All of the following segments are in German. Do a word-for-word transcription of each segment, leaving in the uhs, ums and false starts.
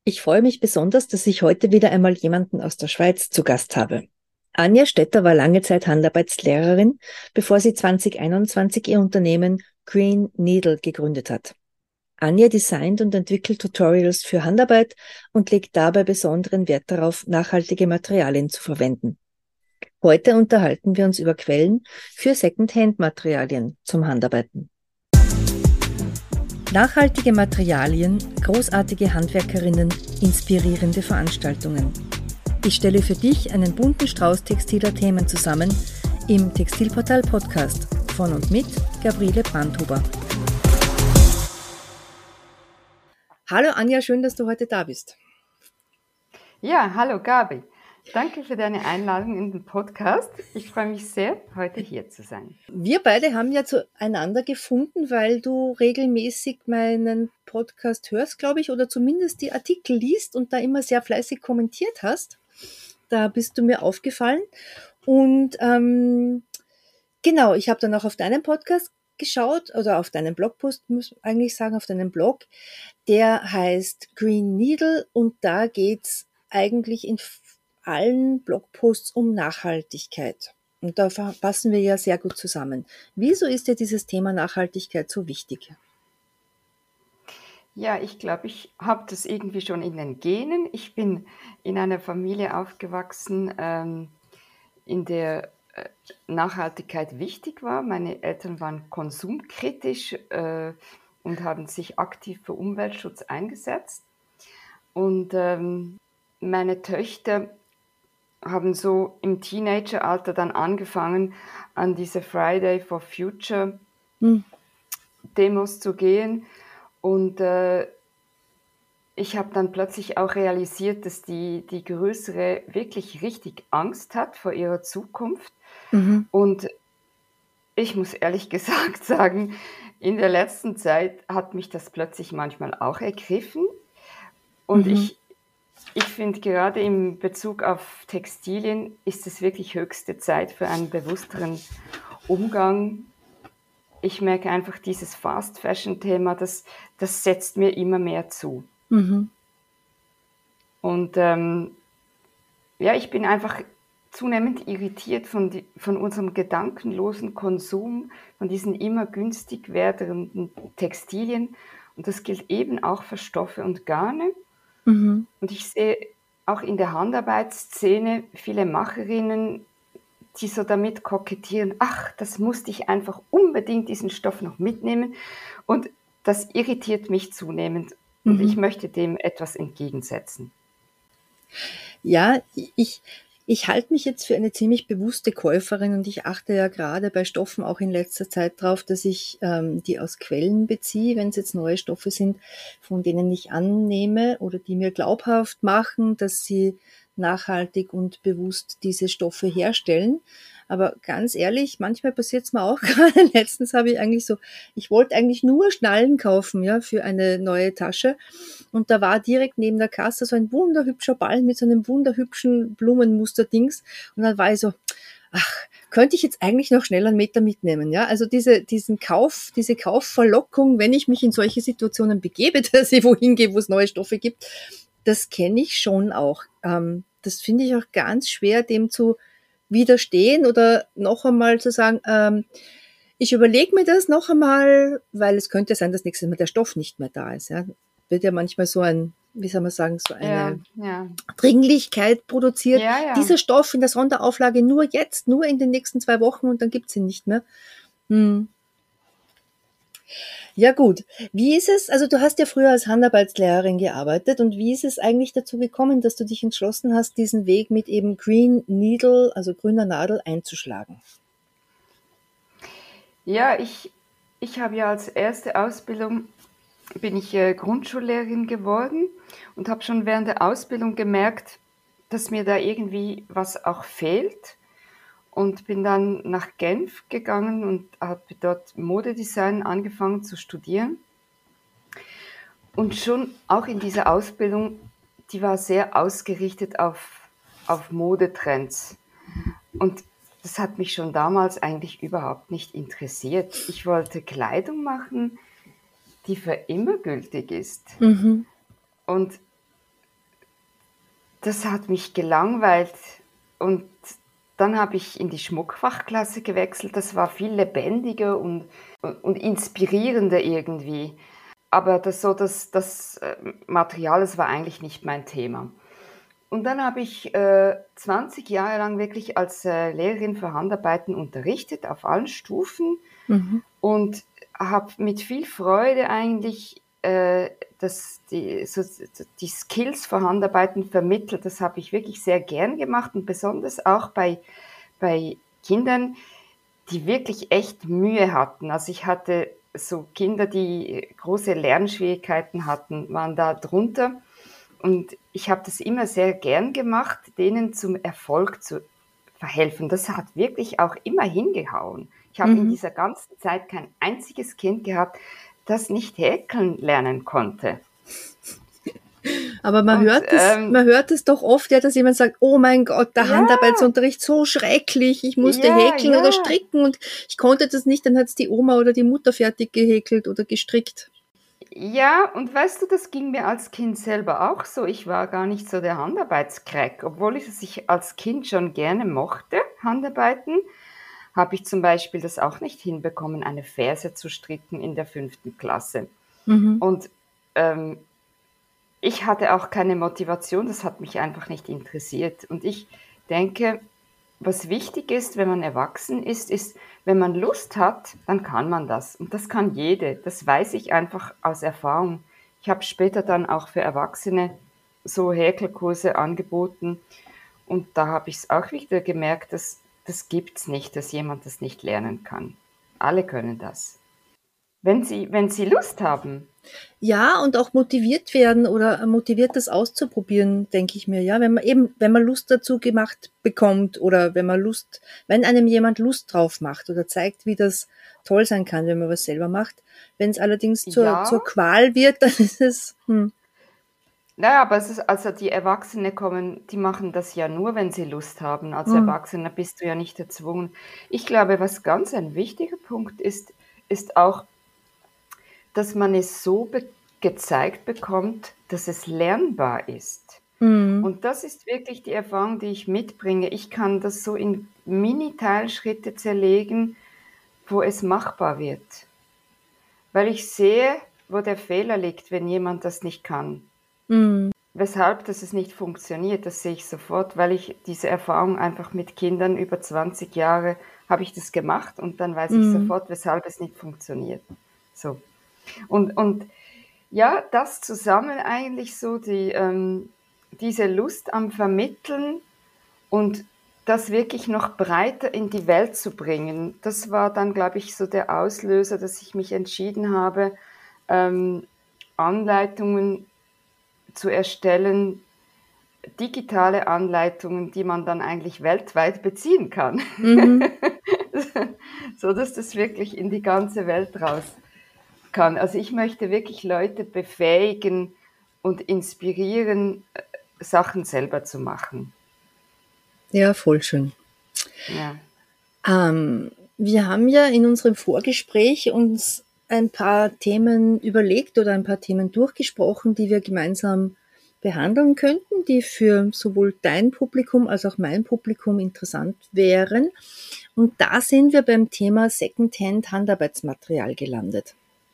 Ich freue mich besonders, dass ich heute wieder einmal jemanden aus der Schweiz zu Gast habe. Anja Stetter war lange Zeit Handarbeitslehrerin, bevor sie zwanzig einundzwanzig ihr Unternehmen Green Needle gegründet hat. Anja designt und entwickelt Tutorials für Handarbeit und legt dabei besonderen Wert darauf, nachhaltige Materialien zu verwenden. Heute unterhalten wir uns über Quellen für Secondhand-Materialien zum Handarbeiten. Nachhaltige Materialien, großartige Handwerkerinnen, inspirierende Veranstaltungen. Ich stelle für dich einen bunten Strauß textiler Themen zusammen im Textilportal Podcast von und mit Gabriele Brandhuber. Hallo Anja, schön, dass du heute da bist. Ja, hallo Gabi. Danke für deine Einladung in den Podcast. Ich freue mich sehr, heute hier zu sein. Wir beide haben ja zueinander gefunden, weil du regelmäßig meinen Podcast hörst, glaube ich, oder zumindest die Artikel liest und da immer sehr fleißig kommentiert hast. Da bist du mir aufgefallen. Und ähm, genau, ich habe dann auch auf deinen Podcast geschaut oder auf deinen Blogpost, muss ich eigentlich sagen, auf deinen Blog. Der heißt Green Needle und da geht's eigentlich in allen Blogposts um Nachhaltigkeit. Und da passen wir ja sehr gut zusammen. Wieso ist dir dieses Thema Nachhaltigkeit so wichtig? Ja, ich glaube, ich habe das irgendwie schon in den Genen. Ich bin in einer Familie aufgewachsen, ähm, in der äh, Nachhaltigkeit wichtig war. Meine Eltern waren konsumkritisch äh, und haben sich aktiv für Umweltschutz eingesetzt. Und ähm, meine Töchter haben so im Teenageralter dann angefangen, an diese Friday for Future Hm. Demos zu gehen. Und äh, ich habe dann plötzlich auch realisiert, dass die, die Größere wirklich richtig Angst hat vor ihrer Zukunft. Mhm. Und ich muss ehrlich gesagt sagen, in der letzten Zeit hat mich das plötzlich manchmal auch ergriffen. Und Mhm. ich Ich finde, gerade in Bezug auf Textilien ist es wirklich höchste Zeit für einen bewussteren Umgang. Ich merke einfach, dieses Fast-Fashion-Thema, das, das setzt mir immer mehr zu. Mhm. Und ähm, ja, ich bin einfach zunehmend irritiert von, die, von unserem gedankenlosen Konsum, von diesen immer günstig werdenden Textilien. Und das gilt eben auch für Stoffe und Garne. Mhm. Und ich sehe auch in der Handarbeitsszene viele Macherinnen, die so damit kokettieren, ach, das musste ich einfach unbedingt diesen Stoff noch mitnehmen. Und das irritiert mich zunehmend. Und Mhm. ich möchte dem etwas entgegensetzen. Ja, ich, ich halte mich jetzt für eine ziemlich bewusste Käuferin und ich achte ja gerade bei Stoffen auch in letzter Zeit drauf, dass ich ähm, die aus Quellen beziehe, wenn es jetzt neue Stoffe sind, von denen ich annehme oder die mir glaubhaft machen, dass sie nachhaltig und bewusst diese Stoffe herstellen. Aber ganz ehrlich, manchmal passiert es mir auch gerade. Letztens habe ich eigentlich so, ich wollte eigentlich nur Schnallen kaufen, ja, für eine neue Tasche. Und da war direkt neben der Kasse so ein wunderhübscher Ball mit so einem wunderhübschen Blumenmuster-Dings. Und dann war ich so, ach, könnte ich jetzt eigentlich noch schnell einen Meter mitnehmen, ja? Also diese, diesen Kauf, diese Kaufverlockung, wenn ich mich in solche Situationen begebe, dass ich wohin gehe, wo es neue Stoffe gibt, das kenne ich schon auch. Ähm, das finde ich auch ganz schwer, dem zu widerstehen oder noch einmal zu sagen, ähm, ich überlege mir das noch einmal, weil es könnte sein, dass nächstes Mal der Stoff nicht mehr da ist. Ja. Wird ja manchmal so ein, wie soll man sagen, so Ja, eine ja, Dringlichkeit produziert. ja, ja. Dieser Stoff in der Sonderauflage nur jetzt, nur in den nächsten zwei Wochen und dann gibt's ihn nicht mehr. Hm. Ja gut, wie ist es, also du hast ja früher als Handarbeitslehrerin gearbeitet und wie ist es eigentlich dazu gekommen, dass du dich entschlossen hast, diesen Weg mit eben Green Needle, also grüner Nadel, einzuschlagen? Ja, ich, ich habe ja als erste Ausbildung, bin ich äh, Grundschullehrerin geworden und habe schon während der Ausbildung gemerkt, dass mir da irgendwie was auch fehlt. Und bin dann nach Genf gegangen und habe dort Modedesign angefangen zu studieren. Und schon auch in dieser Ausbildung, die war sehr ausgerichtet auf, auf Modetrends. Und das hat mich schon damals eigentlich überhaupt nicht interessiert. Ich wollte Kleidung machen, die für immer gültig ist. Mhm. Und das hat mich gelangweilt und dann habe ich in die Schmuckfachklasse gewechselt. Das war viel lebendiger und, und inspirierender irgendwie. Aber das, so das, das äh, Material, das war eigentlich nicht mein Thema. Und dann habe ich äh, zwanzig Jahre lang wirklich als äh, Lehrerin für Handarbeiten unterrichtet, auf allen Stufen. Mhm. Und habe mit viel Freude eigentlich äh, das, die, so, die Skills für Handarbeiten vermittelt. Das habe ich wirklich sehr gern gemacht und besonders auch bei, bei Kindern, die wirklich echt Mühe hatten. Also ich hatte so Kinder, die große Lernschwierigkeiten hatten, waren da drunter. Und ich habe das immer sehr gern gemacht, denen zum Erfolg zu verhelfen. Das hat wirklich auch immer hingehauen. Ich habe in Mhm. dieser ganzen Zeit kein einziges Kind gehabt, das nicht häkeln lernen konnte. Aber man Und hört es, ähm, man hört es doch oft, ja, dass jemand sagt, oh mein Gott, der ja, Handarbeitsunterricht so schrecklich, ich musste ja, häkeln oder ja, stricken und ich konnte das nicht, dann hat es die Oma oder die Mutter fertig gehäkelt oder gestrickt. ja, und weißt du, das ging mir als Kind selber auch so. Ich war gar nicht so der Handarbeitskräck, obwohl ich es ich als Kind schon gerne mochte, Handarbeiten, habe ich zum Beispiel das auch nicht hinbekommen, eine Ferse zu stricken in der fünften Klasse. Mhm. Und ähm, ich hatte auch keine Motivation, das hat mich einfach nicht interessiert. Und ich denke, was wichtig ist, wenn man erwachsen ist, ist, wenn man Lust hat, dann kann man das. Und das kann jede. Das weiß ich einfach aus Erfahrung. Ich habe später dann auch für Erwachsene so Häkelkurse angeboten. Und da habe ich es auch wieder gemerkt, dass das gibt es nicht, dass jemand das nicht lernen kann. Alle können das. Wenn sie, wenn sie Lust haben. Ja, und auch motiviert werden oder motiviert, das auszuprobieren, denke ich mir, ja, wenn man eben, wenn man Lust dazu gemacht bekommt oder wenn man Lust, wenn einem jemand Lust drauf macht oder zeigt, wie das toll sein kann, wenn man was selber macht. Wenn es allerdings zur, Ja, zur Qual wird, dann ist es, hm, naja, aber es ist, also die Erwachsene kommen, die machen das ja nur, wenn sie Lust haben. Als hm, Erwachsener bist du ja nicht erzwungen. Ich glaube, was ganz ein wichtiger Punkt ist, ist auch, dass man es so be gezeigt bekommt, dass es lernbar ist. hm, Und das ist wirklich die Erfahrung, die ich mitbringe. Ich kann das so in Mini-Teilschritte zerlegen, wo es machbar wird. Weil ich sehe, wo der Fehler liegt, wenn jemand das nicht kann. hm, Weshalb das es nicht funktioniert, das sehe ich sofort, weil ich diese Erfahrung einfach mit Kindern über zwanzig Jahre habe ich das gemacht und dann weiß ich hm. sofort, weshalb es nicht funktioniert. So. Und, und ja, das zusammen eigentlich so, die, ähm, diese Lust am Vermitteln und das wirklich noch breiter in die Welt zu bringen, das war dann, glaube ich, so der Auslöser, dass ich mich entschieden habe, ähm, Anleitungen zu erstellen, digitale Anleitungen, die man dann eigentlich weltweit beziehen kann. Mhm. So dass das wirklich in die ganze Welt raus kann. Also ich möchte wirklich Leute befähigen und inspirieren, äh, Sachen selber zu machen. Ja, voll schön. Ja. Ähm, wir haben ja in unserem Vorgespräch uns ein paar Themen überlegt oder ein paar Themen durchgesprochen, die wir gemeinsam behandeln könnten, die für sowohl dein Publikum als auch mein Publikum interessant wären. Und da sind wir beim Thema Secondhand Handarbeitsmaterial gelandet.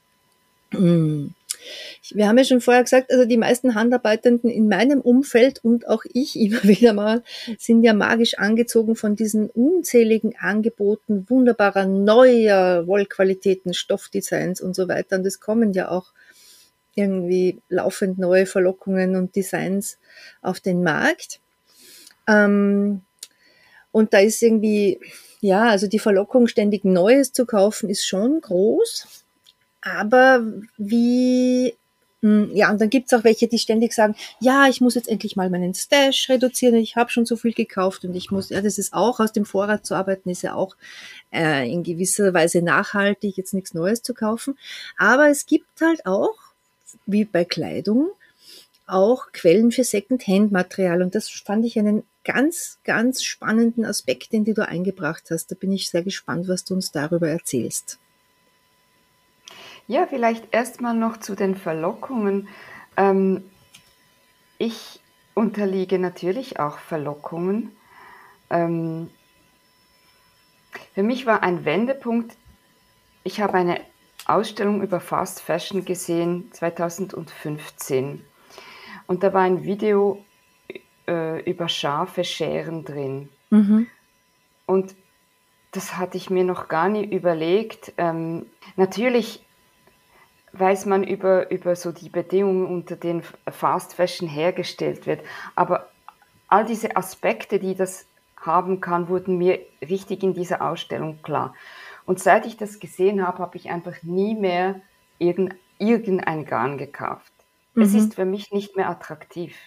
Wir haben ja schon vorher gesagt, also die meisten Handarbeitenden in meinem Umfeld und auch ich immer wieder mal sind ja magisch angezogen von diesen unzähligen Angeboten wunderbarer neuer Wollqualitäten, Stoffdesigns und so weiter. Und es kommen ja auch irgendwie laufend neue Verlockungen und Designs auf den Markt. Ähm, und da ist irgendwie, ja, also die Verlockung, ständig Neues zu kaufen, ist schon groß. Aber wie, hm, ja, und dann gibt's auch welche, die ständig sagen, ja, ich muss jetzt endlich mal meinen Stash reduzieren, ich habe schon so viel gekauft und ich muss, ja, das ist auch, aus dem Vorrat zu arbeiten, ist ja auch äh, in gewisser Weise nachhaltig, jetzt nichts Neues zu kaufen. Aber es gibt halt auch, wie bei Kleidung, auch Quellen für Second-Hand-Material und das fand ich einen ganz, ganz spannenden Aspekt, den du da eingebracht hast. Da bin ich sehr gespannt, was du uns darüber erzählst. Ja, vielleicht erstmal noch zu den Verlockungen. Ähm, ich unterliege natürlich auch Verlockungen. Ähm, für mich war ein Wendepunkt, ich habe eine Ausstellung über Fast Fashion gesehen, zweitausendfünfzehn. Und da war ein Video äh, über scharfe Scheren drin. Mhm. Und das hatte ich mir noch gar nie überlegt. Ähm, natürlich weiß man über, über so die Bedingungen, unter denen Fast Fashion hergestellt wird. Aber all diese Aspekte, die das haben kann, wurden mir richtig in dieser Ausstellung klar. Und seit ich das gesehen habe, habe ich einfach nie mehr irgend, irgendein Garn gekauft. Mhm. Es ist für mich nicht mehr attraktiv.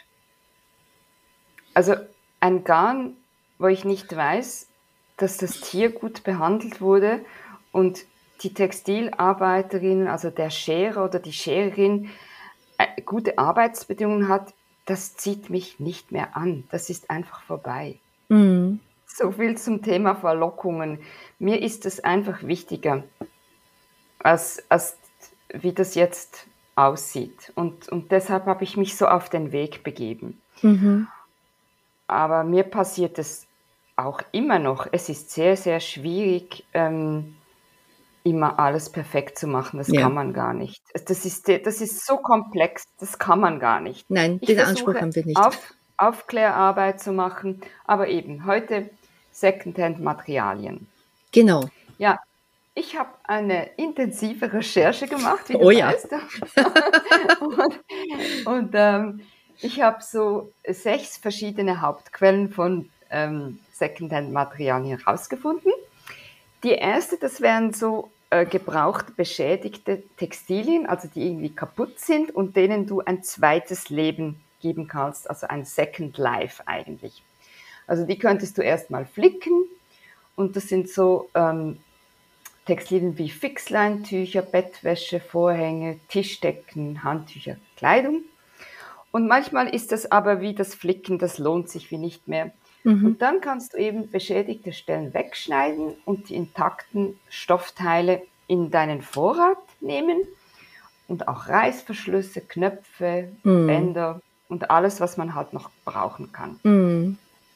Also ein Garn, wo ich nicht weiß, dass das Tier gut behandelt wurde und die Textilarbeiterin, also der Scherer oder die Schererin, äh, gute Arbeitsbedingungen hat, das zieht mich nicht mehr an. Das ist einfach vorbei. Mhm. So viel zum Thema Verlockungen. Mir ist es einfach wichtiger, als, als wie das jetzt aussieht. Und, und deshalb habe ich mich so auf den Weg begeben. Mhm. Aber mir passiert es auch immer noch. Es ist sehr, sehr schwierig, ähm, immer alles perfekt zu machen. Das Ja. kann man gar nicht. Das ist, das ist so komplex, das kann man gar nicht. Nein, Ich den Anspruch versuche haben wir nicht. Auf, Aufklärarbeit zu machen, aber eben heute Secondhand-Materialien. Genau. Ja, ich habe eine intensive Recherche gemacht, wie du Oh weißt. ja. und und ähm, ich habe so sechs verschiedene Hauptquellen von ähm, Secondhand-Materialien herausgefunden. Die erste, das wären so äh, gebraucht beschädigte Textilien, also die irgendwie kaputt sind und denen du ein zweites Leben geben kannst, also ein Second Life eigentlich. Also die könntest du erstmal flicken und das sind so ähm, Textilien wie Fixleintücher, Bettwäsche, Vorhänge, Tischdecken, Handtücher, Kleidung. Und manchmal ist das aber wie das Flicken, das lohnt sich wie nicht mehr. Mhm. Und dann kannst du eben beschädigte Stellen wegschneiden und die intakten Stoffteile in deinen Vorrat nehmen und auch Reißverschlüsse, Knöpfe, mhm. Bänder und alles, was man halt noch brauchen kann. Mhm.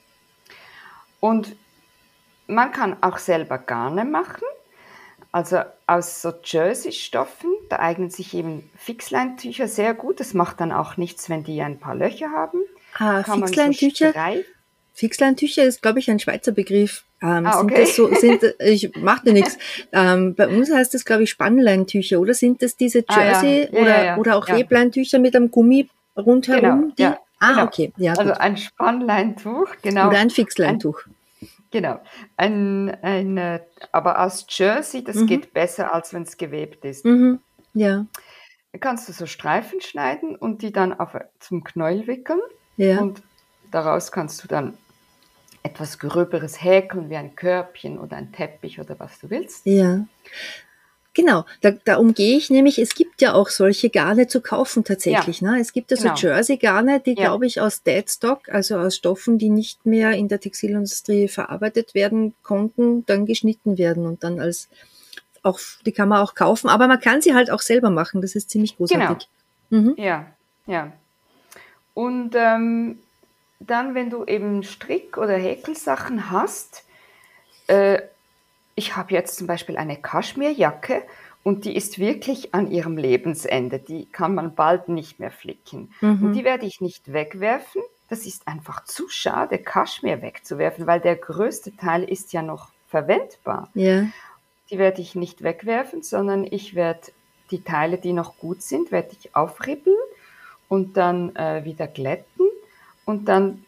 Und man kann auch selber Garne machen, also aus so Jersey-Stoffen, da eignen sich eben Fixleintücher sehr gut. Das macht dann auch nichts, wenn die ein paar Löcher haben. Ah, Fixleintücher? So Fixleintücher ist, glaube ich, ein Schweizer Begriff. Ähm, ah, okay. Sind das so, sind, ich mache dir nichts. Ähm, bei uns heißt das, glaube ich, Spannleintücher, oder sind das diese Jersey- ah, ja. Ja, oder, ja, ja. oder auch ja. Webleintücher mit einem Gummi rundherum? Genau, die? ja, ah, genau. okay. Ja, also gut. ein Spannleintuch, genau. Oder ein Fixleintuch. Ein, genau. Ein, ein, aber aus Jersey, das mhm. geht besser, als wenn es gewebt ist. Mhm. Ja. Da kannst du so Streifen schneiden und die dann auf, zum Knäuel wickeln. Ja. Und daraus kannst du dann etwas Gröberes häkeln, wie ein Körbchen oder ein Teppich oder was du willst. Ja, genau. Da, da umgehe ich nämlich, es gibt ja auch solche Garne zu kaufen tatsächlich. Ja, ne? Es gibt ja so genau. Jersey-Garne, die, ja. glaube ich, aus Deadstock, also aus Stoffen, die nicht mehr in der Textilindustrie verarbeitet werden konnten, dann geschnitten werden und dann als, auch, die kann man auch kaufen, aber man kann sie halt auch selber machen, das ist ziemlich großartig. Genau. Mhm. Ja, ja. Und ähm, dann, wenn du eben Strick- oder Häkelsachen hast, äh, ich habe jetzt zum Beispiel eine Kaschmirjacke und die ist wirklich an ihrem Lebensende. Die kann man bald nicht mehr flicken. Mhm. Und die werde ich nicht wegwerfen. Das ist einfach zu schade, Kaschmir wegzuwerfen, weil der größte Teil ist ja noch verwendbar. Ja. Die werde ich nicht wegwerfen, sondern ich werde die Teile, die noch gut sind, werde ich aufribbeln und dann äh, wieder glätten. Und dann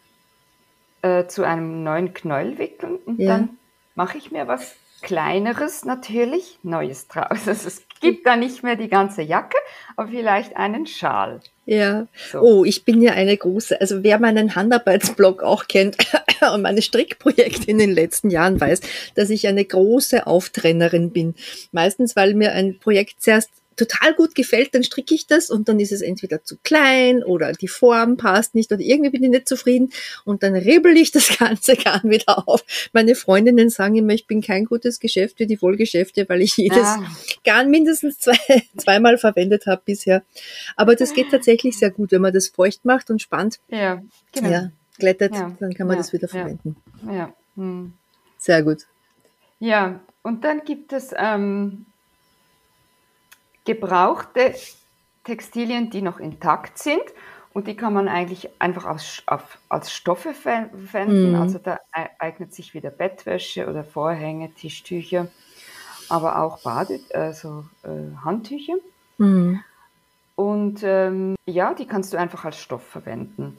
äh, zu einem neuen Knäuel wickeln und ja. dann mache ich mir was Kleineres natürlich, Neues draus. Also es gibt da nicht mehr die ganze Jacke, aber vielleicht einen Schal. Ja, so. Oh, ich bin ja eine große, also wer meinen Handarbeitsblog auch kennt und meine Strickprojekte in den letzten Jahren weiß, dass ich eine große Auftrennerin bin. Meistens, weil mir ein Projekt zuerst total gut gefällt, dann stricke ich das und dann ist es entweder zu klein oder die Form passt nicht oder irgendwie bin ich nicht zufrieden und dann ribbel ich das ganze Garn wieder auf. Meine Freundinnen sagen immer, ich bin kein gutes Geschäft für die Wollgeschäfte, weil ich jedes Ja. Garn mindestens zwei, zweimal verwendet habe bisher. Aber das geht tatsächlich sehr gut, wenn man das feucht macht und spannt. Ja, genau. Ja, glättet, Ja, dann kann man ja, das wieder ja, verwenden. ja. Hm. Sehr gut. Ja, und dann gibt es ähm, gebrauchte Textilien, die noch intakt sind und die kann man eigentlich einfach als, auf, als Stoffe ver- verwenden. Mhm. Also da e- eignet sich wieder Bettwäsche oder Vorhänge, Tischtücher, aber auch Bade, also äh, Handtücher. Mhm. Und ähm, ja, die kannst du einfach als Stoff verwenden.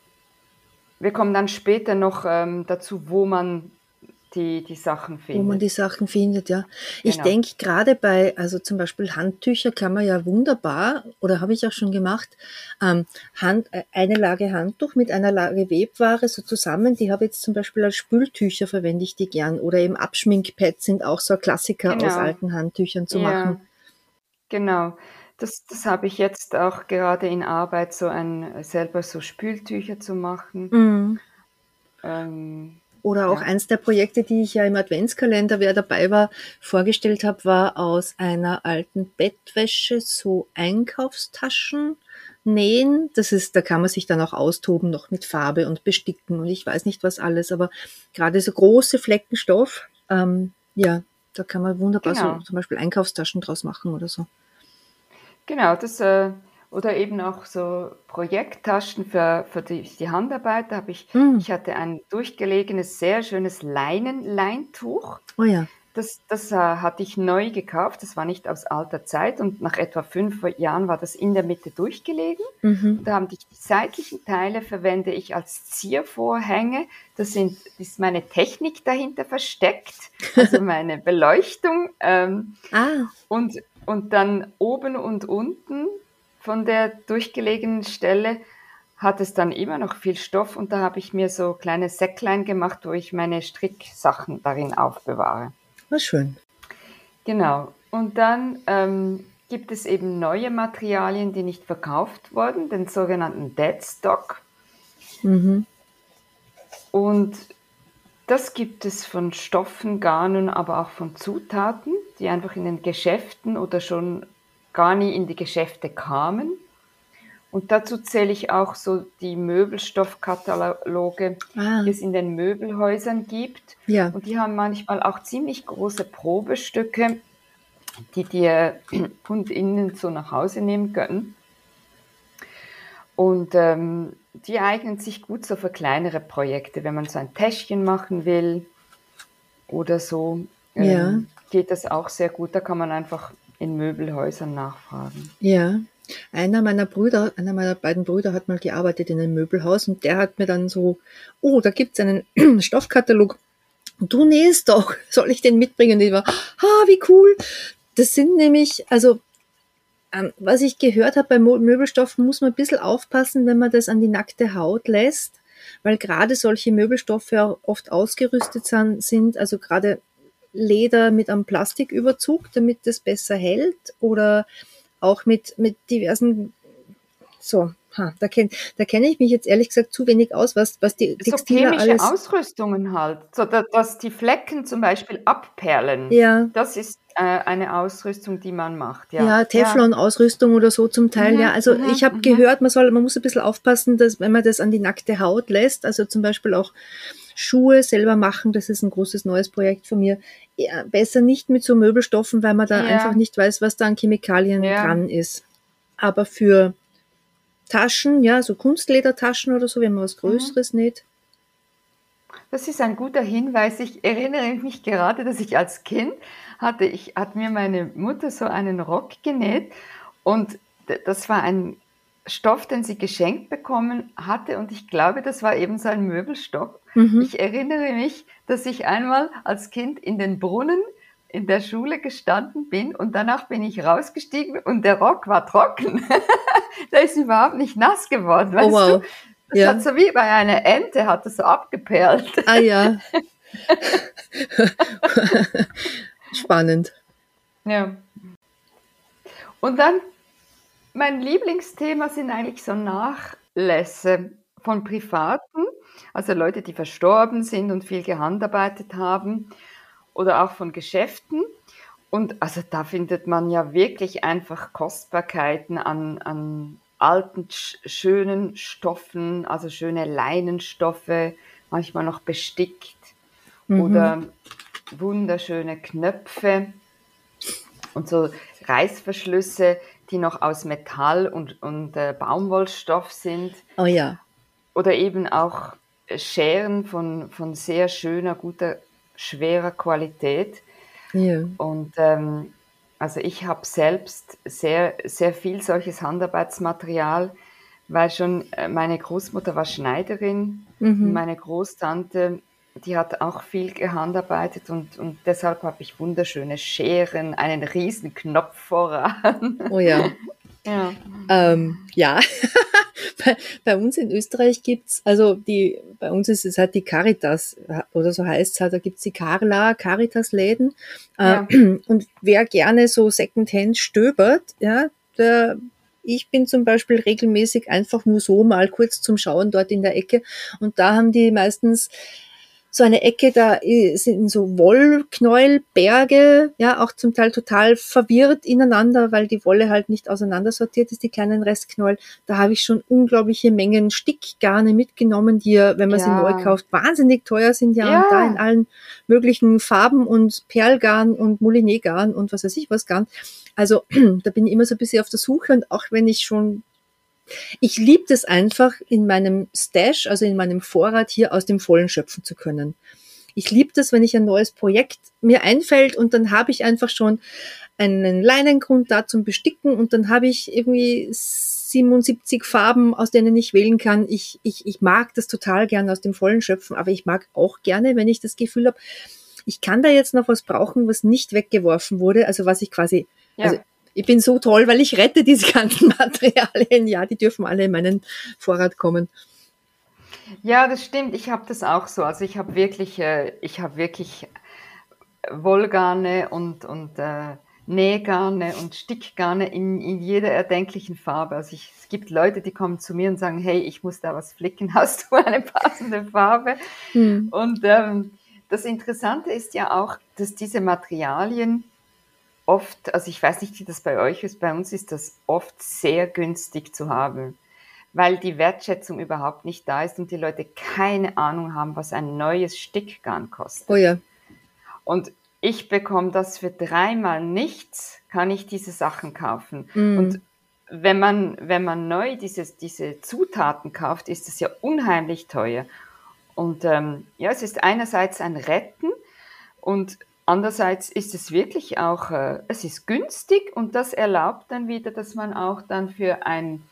Wir kommen dann später noch ähm, dazu, wo man die, die Sachen Wo man findet. die Sachen findet, ja. Ich Genau. denke gerade bei, also zum Beispiel Handtücher kann man ja wunderbar, oder habe ich auch schon gemacht, ähm, Hand, äh, eine Lage Handtuch mit einer Lage Webware so zusammen, die habe ich jetzt zum Beispiel als Spültücher, verwende ich die gern, oder eben Abschminkpads sind auch so ein Klassiker aus Genau. alten Handtüchern zu Ja, machen. genau. Das, das habe ich jetzt auch gerade in Arbeit, so ein, selber so Spültücher zu machen. Mhm. Ähm, Oder auch ja. eins der Projekte, die ich ja im Adventskalender, wer dabei war, vorgestellt habe, war aus einer alten Bettwäsche so Einkaufstaschen nähen. Das ist, da kann man sich dann auch austoben, noch mit Farbe und besticken und ich weiß nicht was alles, aber gerade so große Flecken Stoff, ähm, ja, da kann man wunderbar so Genau, zum Beispiel Einkaufstaschen draus machen oder so. genau, das, äh, oder eben auch so Projekttaschen für, für die, die Handarbeit. Da habe ich, Mm. ich hatte ein durchgelegenes, sehr schönes Leinen-Leintuch. Oh ja. Das, das äh, hatte ich neu gekauft, das war nicht aus alter Zeit und nach etwa fünf Jahren war das in der Mitte durchgelegen. Mhm. Und da haben die, die seitlichen Teile verwende ich als Ziervorhänge. Das sind, ist meine Technik dahinter versteckt, also meine Beleuchtung. Ähm, Ah, und, und dann oben und unten von der durchgelegenen Stelle hat es dann immer noch viel Stoff und da habe ich mir so kleine Säcklein gemacht, wo ich meine Stricksachen darin aufbewahre. war schön. Genau. Und dann ähm, gibt es eben neue Materialien, die nicht verkauft wurden, den sogenannten Deadstock. Mhm. Und das gibt es von Stoffen, Garnen, aber auch von Zutaten, die einfach in den Geschäften oder schon gar nie in die Geschäfte kamen. Und dazu zähle ich auch so die Möbelstoffkataloge, Ah, die es in den Möbelhäusern gibt. ja. Und die haben manchmal auch ziemlich große Probestücke, die dir KundInnen so nach Hause nehmen können. Und ähm, die eignen sich gut so für kleinere Projekte, wenn man so ein Täschchen machen will oder so, ähm, Ja. geht das auch sehr gut. Da kann man einfach in Möbelhäusern nachfragen. Ja, einer meiner Brüder, einer meiner beiden Brüder hat mal gearbeitet in einem Möbelhaus und der hat mir dann so, oh, da gibt's einen Stoffkatalog. Du nähst doch, soll ich den mitbringen? Und ich war, ah, wie cool. Das sind nämlich, also ähm, was ich gehört habe, bei Mo- Möbelstoffen muss man ein bisschen aufpassen, wenn man das an die nackte Haut lässt, weil gerade solche Möbelstoffe ja oft ausgerüstet san- sind, also gerade Leder mit einem Plastiküberzug, damit das besser hält oder auch mit, mit diversen, so, ha, da kenne da kenn ich mich jetzt ehrlich gesagt zu wenig aus, was, was die So Textiler chemische alles, Ausrüstungen halt, so da, dass die Flecken zum Beispiel abperlen. ja, Das ist äh, eine Ausrüstung, die man macht, ja. ja, Ja. Teflon-Ausrüstung oder so zum Teil, ja. Mhm, Also mhm, ich habe mhm. gehört, man soll, man muss ein bisschen aufpassen, dass wenn man das an die nackte Haut lässt, also zum Beispiel auch Schuhe selber machen, das ist ein großes neues Projekt von mir, ja, besser nicht mit so Möbelstoffen, weil man da einfach Ja, nicht weiß, was da an Chemikalien ja. dran ist. Aber für Taschen, ja, so Kunstledertaschen oder so, wenn man was Mhm. Größeres näht. Das ist ein guter Hinweis. Ich erinnere mich gerade, dass ich als Kind hatte, ich, hat mir meine Mutter so einen Rock genäht und d- das war ein Stoff, den sie geschenkt bekommen hatte und ich glaube, das war eben so ein Möbelstoff. Mhm. Ich erinnere mich, dass ich einmal als Kind in den Brunnen in der Schule gestanden bin und danach bin ich rausgestiegen und der Rock war trocken. Der ist überhaupt nicht nass geworden, weißt Oh wow. du? Das Ja. hat so wie bei einer Ente, hat es so abgeperlt. Ah ja. Spannend. Ja. Und dann, mein Lieblingsthema sind eigentlich so Nachlässe von Privaten, also Leute, die verstorben sind und viel gehandarbeitet haben oder auch von Geschäften. Und also da findet man ja wirklich einfach Kostbarkeiten an, an alten, sch- schönen Stoffen, also schöne Leinenstoffe, manchmal noch bestickt Mhm. oder wunderschöne Knöpfe und so Reißverschlüsse, die noch aus Metall und, und äh, Baumwollstoff sind Oh ja. oder eben auch Scheren von, von sehr schöner, guter, schwerer Qualität. Ja. Und ähm, also ich habe selbst sehr, sehr viel solches Handarbeitsmaterial, weil schon äh, meine Großmutter war Schneiderin und Mhm. meine Großtante, die hat auch viel gehandarbeitet und, und deshalb habe ich wunderschöne Scheren, einen riesen Knopfvorrat. Oh ja. Ja, Ähm, ja, bei, bei uns in Österreich gibt's, also die, bei uns ist es halt die Caritas, oder so heißt es halt, da gibt's die Carla, Caritas-Läden. Äh, ja, und wer gerne so Secondhand stöbert, ja, der, ich bin zum Beispiel regelmäßig einfach nur so mal kurz zum Schauen dort in der Ecke. Und da haben die meistens so eine Ecke, da sind so Wollknäuelberge, ja, auch zum Teil total verwirrt ineinander, weil die Wolle halt nicht auseinandersortiert ist, die kleinen Restknäuel. Da habe ich schon unglaubliche Mengen Stickgarne mitgenommen, die ja, wenn man sie neu ja, kauft, wahnsinnig teuer sind, ja, und da in ja, allen möglichen Farben und Perlgarn und Moulinet-Garn und was weiß ich was Garn. Also da bin ich immer so ein bisschen auf der Suche und auch wenn ich schon ich liebe das einfach, in meinem Stash, also in meinem Vorrat hier aus dem Vollen schöpfen zu können. Ich liebe das, wenn ich ein neues Projekt mir einfällt und dann habe ich einfach schon einen Leinengrund da zum Besticken und dann habe ich irgendwie siebenundsiebzig Farben, aus denen ich wählen kann. Ich, ich, ich mag das total gerne aus dem Vollen schöpfen, aber ich mag auch gerne, wenn ich das Gefühl habe, ich kann da jetzt noch was brauchen, was nicht weggeworfen wurde, also was ich quasi, also ja. ich bin so toll, weil ich rette diese ganzen Materialien, ja, die dürfen alle in meinen Vorrat kommen. Ja, das stimmt. Ich habe das auch so. Also ich habe wirklich, äh, ich habe wirklich Wollgarne und, und äh, Nähgarne und Stickgarne in, in jeder erdenklichen Farbe. Also ich, es gibt Leute, die kommen zu mir und sagen, hey, ich muss da was flicken, hast du eine passende Farbe? Hm. Und ähm, das Interessante ist ja auch, dass diese Materialien oft, also ich weiß nicht, wie das bei euch ist, bei uns ist das oft sehr günstig zu haben, weil die Wertschätzung überhaupt nicht da ist und die Leute keine Ahnung haben, was ein neues Stickgarn Oh kostet. ja. Und ich bekomme das für dreimal nichts, kann ich diese Sachen kaufen. Und Hm. wenn man, wenn man neu dieses, diese Zutaten kauft, ist es ja unheimlich teuer. Und ähm, ja, es ist einerseits ein Retten und andererseits ist es wirklich auch, äh, es ist günstig und das erlaubt dann wieder, dass man auch dann für ein,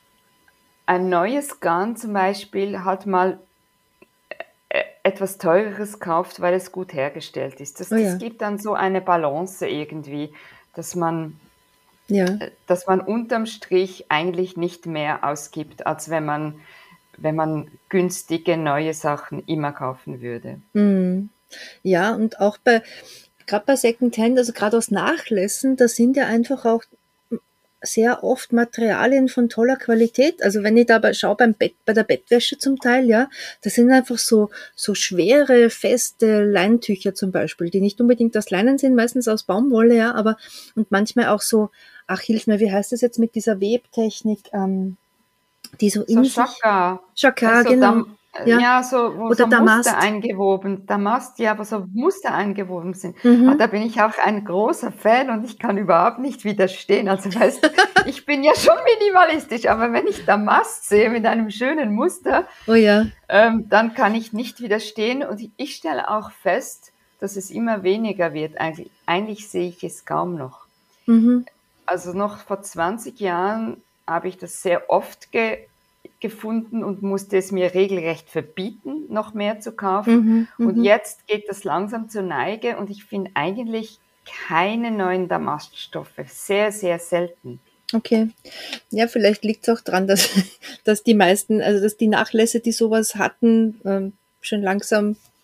ein neues Garn zum Beispiel halt mal äh, etwas Teureres kauft, weil es gut hergestellt ist. Das, Oh das ja. gibt dann so eine Balance irgendwie, dass man, Ja. dass man unterm Strich eigentlich nicht mehr ausgibt, als wenn man, wenn man günstige neue Sachen immer kaufen würde. Hm. Ja, und auch bei, gerade bei Secondhand, also gerade aus Nachlässen, da sind ja einfach auch sehr oft Materialien von toller Qualität. Also wenn ich da bei, schaue beim Bett, bei der Bettwäsche zum Teil, ja, das sind einfach so, so schwere, feste Leintücher zum Beispiel, die nicht unbedingt aus Leinen sind, meistens aus Baumwolle, ja, aber, und manchmal auch so, ach, hilf mir, wie heißt das jetzt mit dieser Webtechnik, ähm, die so So in sich, Chaka, Jacquard, also genau, Dam, äh, ja, ja, so, wo oder so Muster Damast. eingewoben, Damast, ja, wo so Muster eingewoben sind. Ah, Mhm. da bin ich auch ein großer Fan und ich kann überhaupt nicht widerstehen. Also weißt, ich bin ja schon minimalistisch, aber wenn ich Damast sehe mit einem schönen Muster, Oh ja. ähm, dann kann ich nicht widerstehen. Und ich, ich stelle auch fest, dass es immer weniger wird. Eigentlich, eigentlich sehe ich es kaum noch. Mhm. Also noch vor zwanzig Jahren habe ich das sehr oft ge gefunden und musste es mir regelrecht verbieten, noch mehr zu kaufen. Mhm. Und Mhm. jetzt geht das langsam zur Neige und ich finde eigentlich keine neuen Damaststoffe. Sehr, sehr selten. Okay. Ja, vielleicht liegt es auch dran, dass, dass die meisten, also dass die Nachlässe, die sowas hatten, ähm, schon langsam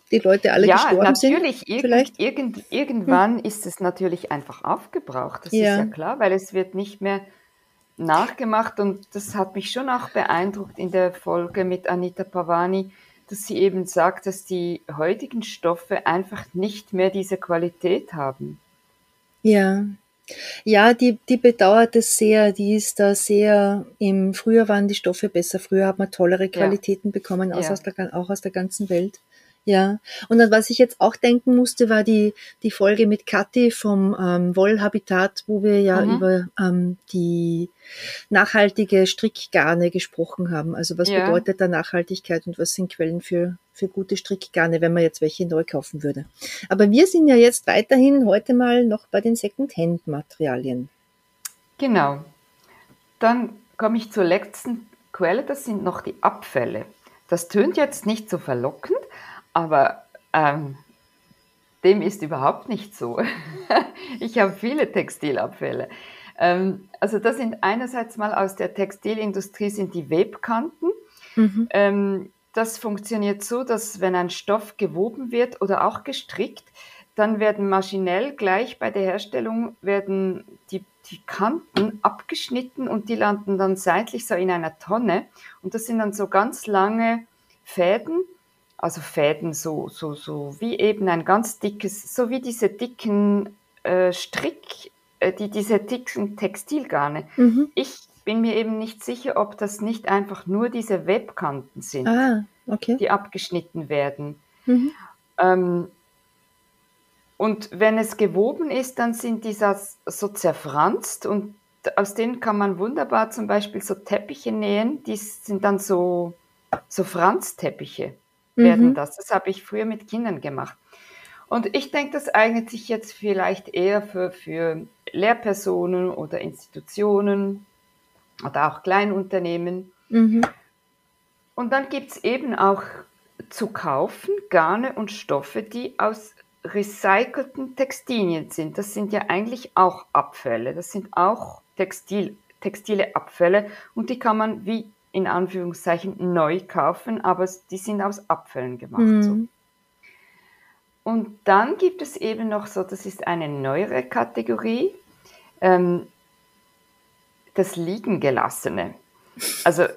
die Leute alle Ja, gestorben sind, natürlich, irgend, vielleicht? irgend, Hm. irgendwann ist es natürlich einfach aufgebraucht, das ist ja Ja, klar, weil es wird nicht mehr nachgemacht und das hat mich schon auch beeindruckt in der Folge mit Anita Pavani, dass sie eben sagt, dass die heutigen Stoffe einfach nicht mehr diese Qualität haben. ja. Ja, die, die bedauert es sehr. Die ist da sehr, im, früher waren die Stoffe besser. Früher hat man tollere Ja, Qualitäten bekommen, aus, aus ja, der, auch aus der ganzen Welt. Ja. Und an was ich jetzt auch denken musste, war die, die Folge mit Kathi vom ähm, Wollhabitat, wo wir ja mhm. über ähm, die nachhaltige Strickgarne gesprochen haben. Also was Ja, bedeutet da Nachhaltigkeit und was sind Quellen für, für gute Strickgarne, wenn man jetzt welche neu kaufen würde. Aber wir sind ja jetzt weiterhin heute mal noch bei den Second-Hand-Materialien. genau. Dann komme ich zur letzten Quelle, das sind noch die Abfälle. Das tönt jetzt nicht so verlockend, aber ähm, dem ist überhaupt nicht so. Ich habe viele Textilabfälle. Ähm, also das sind einerseits mal aus der Textilindustrie sind die Webkanten. Mhm. Ähm, das funktioniert so, dass wenn ein Stoff gewoben wird oder auch gestrickt, dann werden maschinell gleich bei der Herstellung werden die, die Kanten abgeschnitten und die landen dann seitlich so in einer Tonne. Und das sind dann so ganz lange Fäden, also Fäden so, so, so wie eben ein ganz dickes, so wie diese dicken äh, Strick, äh, die, diese dicken Textilgarne. Mhm. Ich bin mir eben nicht sicher, ob das nicht einfach nur diese Webkanten sind, Ah, okay. die abgeschnitten werden. Mhm. Ähm, und wenn es gewoben ist, dann sind die so, so zerfranst und aus denen kann man wunderbar zum Beispiel so Teppiche nähen, die sind dann so, so Franzteppiche werden Mhm. das. Das habe ich früher mit Kindern gemacht. Und ich denke, das eignet sich jetzt vielleicht eher für, für Lehrpersonen oder Institutionen oder auch Kleinunternehmen. Mhm. Und dann gibt es eben auch zu kaufen Garne und Stoffe, die aus recycelten Textilien sind. Das sind ja eigentlich auch Abfälle. Das sind auch Textil, textile Abfälle und die kann man wie in Anführungszeichen neu kaufen, aber die sind aus Abfällen gemacht. So. Mhm. Und dann gibt es eben noch so, das ist eine neuere Kategorie, ähm, das Liegengelassene. Also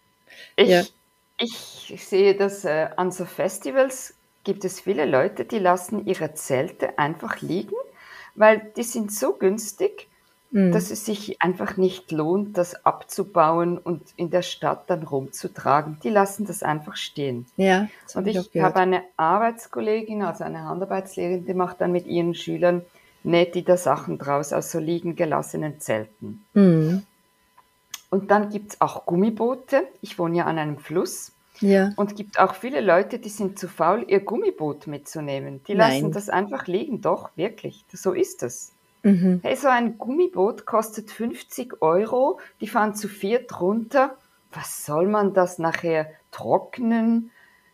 Ja. ich, ich sehe das äh, an so Festivals, gibt es viele Leute, die lassen ihre Zelte einfach liegen, weil die sind so günstig, Mhm. dass es sich einfach nicht lohnt, das abzubauen und in der Stadt dann rumzutragen. Die lassen das einfach stehen. Ja, das Und habe ich auch ich habe gehört. eine Arbeitskollegin, also eine Handarbeitslehrerin, die macht dann mit ihren Schülern, näht die da Sachen draus aus so liegen gelassenen Zelten. Mhm. Und dann gibt es auch Gummiboote. Ich wohne ja an einem Fluss. Ja. Und gibt auch viele Leute, die sind zu faul, ihr Gummiboot mitzunehmen. Die lassen Nein. das einfach liegen. Doch, wirklich. So ist es. Mhm. Hey, so ein Gummiboot kostet fünfzig Euro. Die fahren zu viert runter. Was soll man das nachher trocknen,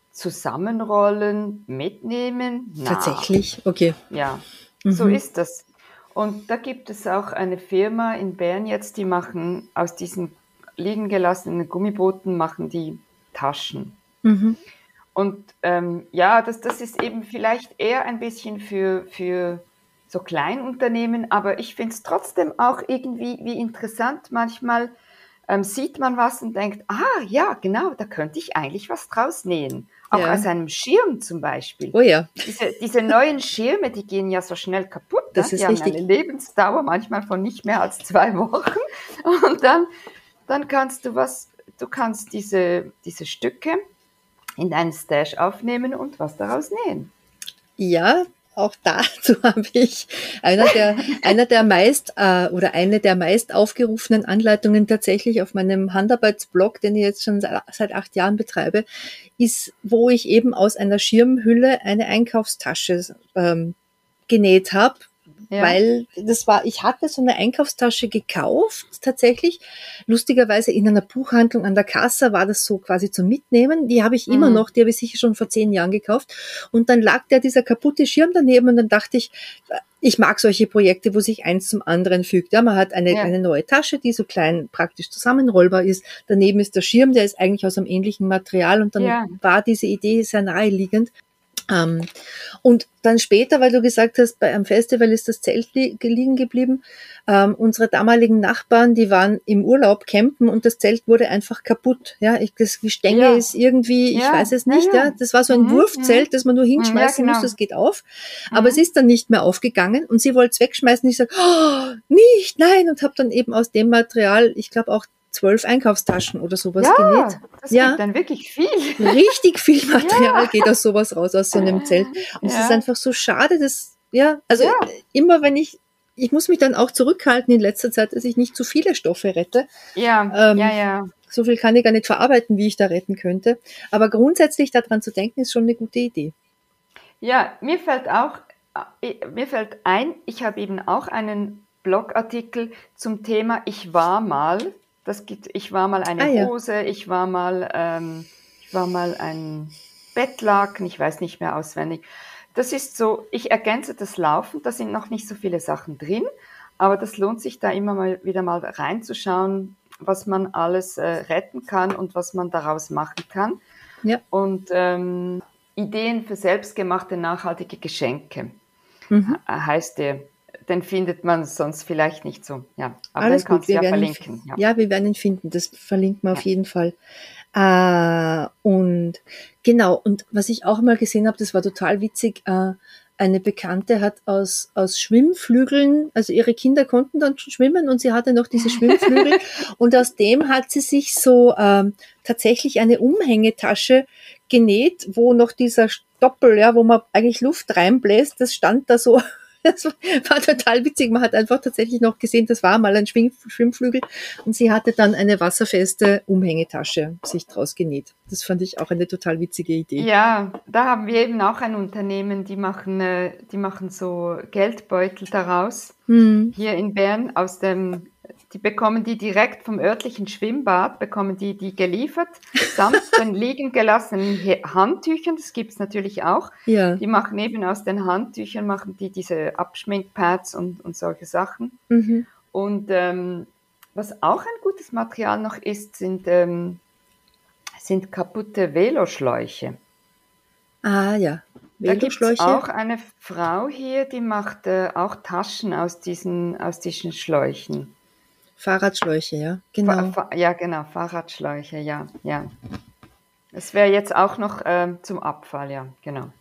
zusammenrollen, mitnehmen? Na, Tatsächlich? Okay. ja, so Mhm. ist das. Und da gibt es auch eine Firma in Bern jetzt, die machen aus diesen liegen gelassenen Gummibooten machen die Taschen. Mhm. Und ähm, ja, das, das ist eben vielleicht eher ein bisschen für, für so Kleinunternehmen, aber ich finde es trotzdem auch irgendwie wie interessant. Manchmal ähm, sieht man was und denkt, ah ja, genau, da könnte ich eigentlich was draus nähen. Auch Ja. aus einem Schirm zum Beispiel. Oh ja, Diese, diese neuen Schirme, die gehen ja so schnell kaputt. Ne? das Die ist haben eine richtig. Lebensdauer manchmal von nicht mehr als zwei Wochen. Und dann, dann kannst du was, du kannst diese, diese Stücke in deinen Stash aufnehmen und was daraus nähen. Ja, auch dazu habe ich einer der, einer der meist äh, oder eine der meist aufgerufenen Anleitungen tatsächlich auf meinem Handarbeitsblog, den ich jetzt schon seit acht Jahren betreibe, ist, wo ich eben aus einer Schirmhülle eine Einkaufstasche ähm, genäht habe. Ja, Weil das war, ich hatte so eine Einkaufstasche gekauft, tatsächlich. Lustigerweise in einer Buchhandlung an der Kasse war das so quasi zum Mitnehmen. Die habe ich immer mhm. noch, die habe ich sicher schon vor zehn Jahren gekauft. Und dann lag der dieser kaputte Schirm daneben und dann dachte ich, ich mag solche Projekte, wo sich eins zum anderen fügt. Ja, man hat eine, Ja, eine neue Tasche, die so klein praktisch zusammenrollbar ist. Daneben ist der Schirm, der ist eigentlich aus einem ähnlichen Material und dann ja, war diese Idee sehr naheliegend. Ähm, und dann später, weil du gesagt hast, bei einem Festival ist das Zelt li- liegen geblieben, ähm, unsere damaligen Nachbarn, die waren im Urlaub campen und das Zelt wurde einfach kaputt. Ja, ich, das Gestänge Ja, ist irgendwie, ich weiß ja, es ja, nicht, ja, ja. das war so ein Mhm, mhm. Wurfzelt, das man nur Mhm, ja, hinschmeißen muss, genau. das geht auf. Aber es Mhm. ist dann nicht mehr aufgegangen und sie wollte es wegschmeißen und ich sage, oh, nicht, nein, und habe dann eben aus dem Material, ich glaube auch zwölf Einkaufstaschen oder sowas genäht. Ja, das Ja, gibt dann wirklich viel. richtig viel Material Ja, geht aus sowas raus, aus so einem Zelt. Und es ist ja, einfach so schade, dass, ja, also äh, ja, immer wenn ich, ich muss mich dann auch zurückhalten in letzter Zeit, dass ich nicht zu viele Stoffe rette. ja, ja, Ähm, ja. so viel kann ich gar nicht verarbeiten, wie ich da retten könnte. Aber grundsätzlich daran zu denken, ist schon eine gute Idee. Ja, mir fällt auch, äh, mir fällt ein, ich habe eben auch einen Blogartikel zum Thema Ich war mal. Das gibt, ich war mal Ah eine ja, Hose, ich war mal, ähm, ich war mal ein Bettlaken, ich weiß nicht mehr auswendig. Das ist so, ich ergänze das laufend, da sind noch nicht so viele Sachen drin, aber das lohnt sich da immer mal wieder mal reinzuschauen, was man alles äh, retten kann und was man daraus machen kann. ja. Und ähm, Ideen für selbstgemachte nachhaltige Geschenke Mhm. heißt der. Den findet man sonst vielleicht nicht so. Ja, aber den Alles gut, kannst du wir ja werden ihn, verlinken. Ja, ja, wir werden ihn finden. Das verlinkt man auf ja. jeden Fall. Äh, und genau, und was ich auch mal gesehen habe, das war total witzig, äh, eine Bekannte hat aus, aus Schwimmflügeln, also ihre Kinder konnten dann schon schwimmen und sie hatte noch diese Schwimmflügel und aus dem hat sie sich so ähm, tatsächlich eine Umhängetasche genäht, wo noch dieser Stoppel, ja, wo man eigentlich Luft reinbläst, das stand da so. Das war total witzig. Man hat einfach tatsächlich noch gesehen, das war mal ein Schwimmflügel und sie hatte dann eine wasserfeste Umhängetasche sich draus genäht. Das fand ich auch eine total witzige Idee. Ja, da haben wir eben auch ein Unternehmen, die machen, äh, die machen so Geldbeutel daraus. Hm. Hier in Bern aus dem, die bekommen die direkt vom örtlichen Schwimmbad, bekommen die die geliefert, samt den liegen gelassenen He- Handtüchern, das gibt es natürlich auch. Ja. Die machen eben aus den Handtüchern, machen die diese Abschminkpads und, und solche Sachen. Mhm. Und ähm, was auch ein gutes Material noch ist, sind, ähm, sind kaputte Veloschläuche. Ah ja. Da gibt es Veloschläuche, auch eine Frau hier, die macht äh, auch Taschen aus diesen, aus diesen Schläuchen. Fahrradschläuche, ja, Fa genau. Fa ja, genau, Fahrradschläuche, ja, ja. Das wäre jetzt auch noch ähm, zum Abfall, ja, genau.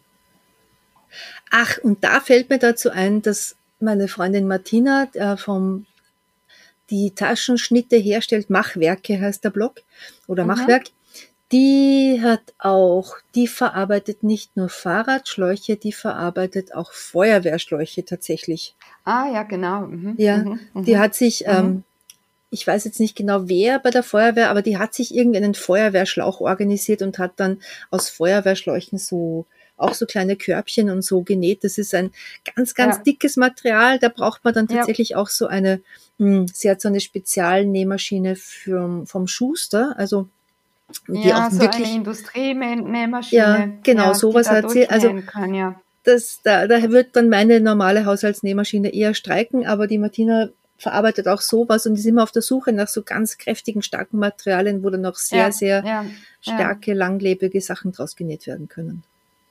Ach, und da fällt mir dazu ein, dass meine Freundin Martina äh, vom die Taschenschnitte herstellt, Machwerke heißt der Blog oder Mhm. Machwerk. Die hat auch, die verarbeitet nicht nur Fahrradschläuche, die verarbeitet auch Feuerwehrschläuche tatsächlich. Ah, ja, genau. Mhm, Ja, mhm, die mhm, hat sich, mhm. ähm, ich weiß jetzt nicht genau wer bei der Feuerwehr, aber die hat sich irgendeinen Feuerwehrschlauch organisiert und hat dann aus Feuerwehrschläuchen so auch so kleine Körbchen und so genäht. Das ist ein ganz, ganz Ja, dickes Material. Da braucht man dann ja, tatsächlich auch so eine, mh, sie hat so eine Spezialnähmaschine für, vom Schuster, also die auch ja, so eine wirklich, ja, Industrienähmaschine, genau, ja, die sowas da hat sie. Also durchnähen kann, ja. das, da, da wird dann meine normale Haushaltsnähmaschine eher streiken, aber die Martina verarbeitet auch sowas und ist immer auf der Suche nach so ganz kräftigen, starken Materialien, wo dann auch sehr, Ja, sehr ja, ja. starke, langlebige Sachen draus genäht werden können.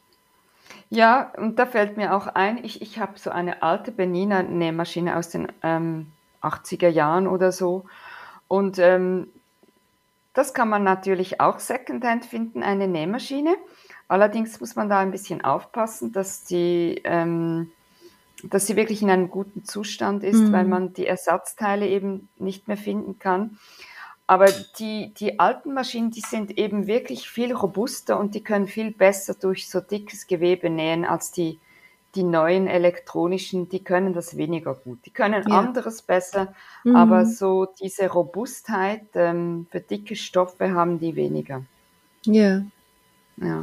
Ja, und da fällt mir auch ein, ich, ich habe so eine alte Bernina-Nähmaschine aus den ähm, achtziger Jahren oder so. Und ähm, das kann man natürlich auch secondhand finden, eine Nähmaschine. Allerdings muss man da ein bisschen aufpassen, dass die, ähm, dass sie wirklich in einem guten Zustand ist, weil Hm. man die Ersatzteile eben nicht mehr finden kann. Aber die, die alten Maschinen, die sind eben wirklich viel robuster und die können viel besser durch so dickes Gewebe nähen als die, die neuen elektronischen, die können das weniger gut. Die können Ja. anderes besser, aber Hm. so diese Robustheit ähm, für dicke Stoffe haben die weniger. Ja. Ja.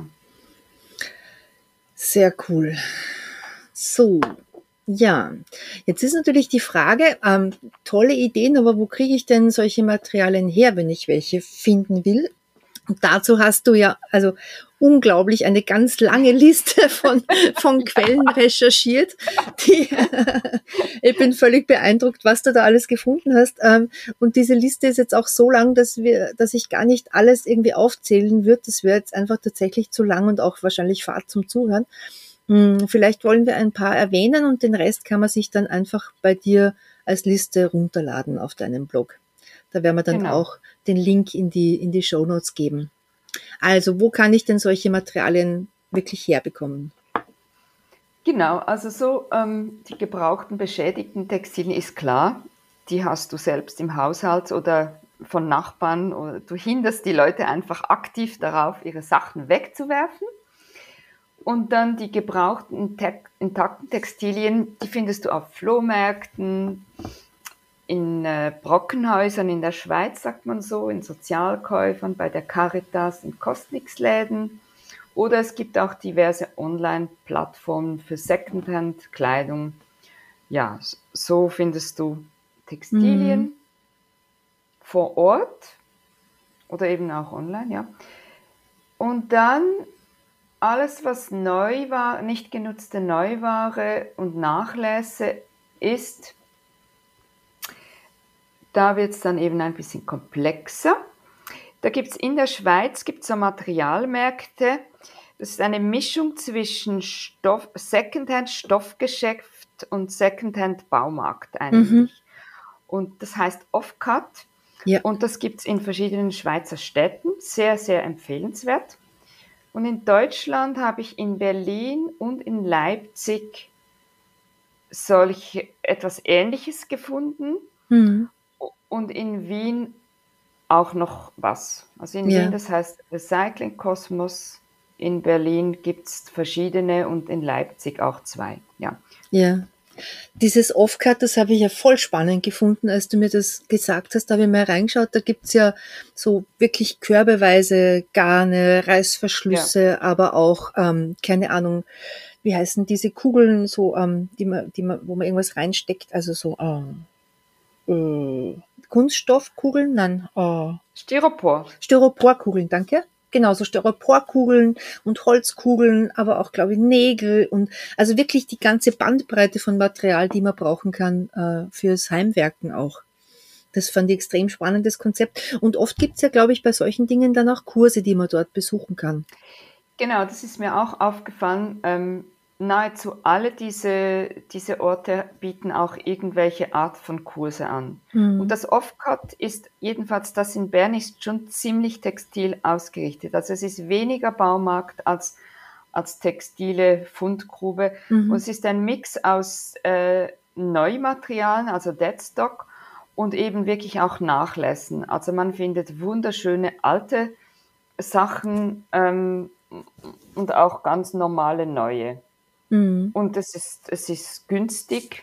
Sehr cool. So. Ja, jetzt ist natürlich die Frage, ähm, tolle Ideen, aber wo kriege ich denn solche Materialien her, wenn ich welche finden will? Und dazu hast du ja also unglaublich eine ganz lange Liste von, von Quellen recherchiert. Die, ich bin völlig beeindruckt, was du da alles gefunden hast. Und diese Liste ist jetzt auch so lang, dass wir, dass ich gar nicht alles irgendwie aufzählen würde. Das wäre jetzt einfach tatsächlich zu lang und auch wahrscheinlich Fahrt zum Zuhören. Vielleicht wollen wir ein paar erwähnen und den Rest kann man sich dann einfach bei dir als Liste runterladen auf deinem Blog. Da werden wir dann genau. auch den Link in die, in die Shownotes geben. Also, wo kann ich denn solche Materialien wirklich herbekommen? Genau, also so ähm, die gebrauchten, beschädigten Textilien ist klar. Die hast du selbst im Haushalt oder von Nachbarn oder du hinderst die Leute einfach aktiv darauf, ihre Sachen wegzuwerfen. Und dann die gebrauchten, intakten Textilien, die findest du auf Flohmärkten, in äh, Brockenhäusern in der Schweiz, sagt man so, in Sozialkäufern, bei der Caritas, in Cosmix-Läden. Oder es gibt auch diverse Online-Plattformen für Secondhand-Kleidung. Ja, so findest du Textilien mhm. vor Ort oder eben auch online, ja. Und dann alles, was neu war, nicht genutzte Neuware und Nachlässe ist, da wird es dann eben ein bisschen komplexer. Da gibt es in der Schweiz gibt's so Materialmärkte. Das ist eine Mischung zwischen Stoff, Secondhand-Stoffgeschäft und Secondhand-Baumarkt eigentlich. Mhm. Und das heißt Offcut. Ja. Und das gibt es in verschiedenen Schweizer Städten. Sehr, sehr empfehlenswert. Und in Deutschland habe ich in Berlin und in Leipzig solch etwas Ähnliches gefunden. Mhm. Und in Wien auch noch was. Also in ja. Wien, das heißt Recycling Kosmos. In Berlin gibt es verschiedene und in Leipzig auch zwei. Ja. Ja. Dieses Offcut, das habe ich ja voll spannend gefunden, als du mir das gesagt hast. Da habe ich mal reingeschaut. Da gibt's ja so wirklich körbeweise Garne, Reißverschlüsse, ja. aber auch, ähm, keine Ahnung, wie heißen diese Kugeln, so, ähm, die man, die man, wo man irgendwas reinsteckt, also so, ähm, äh, Kunststoffkugeln, nein, äh, Styropor. Styroporkugeln, danke. Genau, so Styroporkugeln und Holzkugeln, aber auch, glaube ich, Nägel und also wirklich die ganze Bandbreite von Material, die man brauchen kann äh, fürs Heimwerken auch. Das fand ich extrem spannendes Konzept. Und oft gibt's ja, glaube ich, bei solchen Dingen dann auch Kurse, die man dort besuchen kann. Genau, das ist mir auch aufgefallen. Ähm, nahezu alle diese, diese Orte bieten auch irgendwelche Art von Kurse an. Mhm. Und das Offcut ist, jedenfalls das in Bern, ist schon ziemlich textil ausgerichtet. Also es ist weniger Baumarkt als, als textile Fundgrube. Mhm. Und es ist ein Mix aus äh, Neumaterialien, also Deadstock, und eben wirklich auch Nachlässen. Also man findet wunderschöne alte Sachen ähm, und auch ganz normale neue. Mhm. Und es ist, es ist günstig,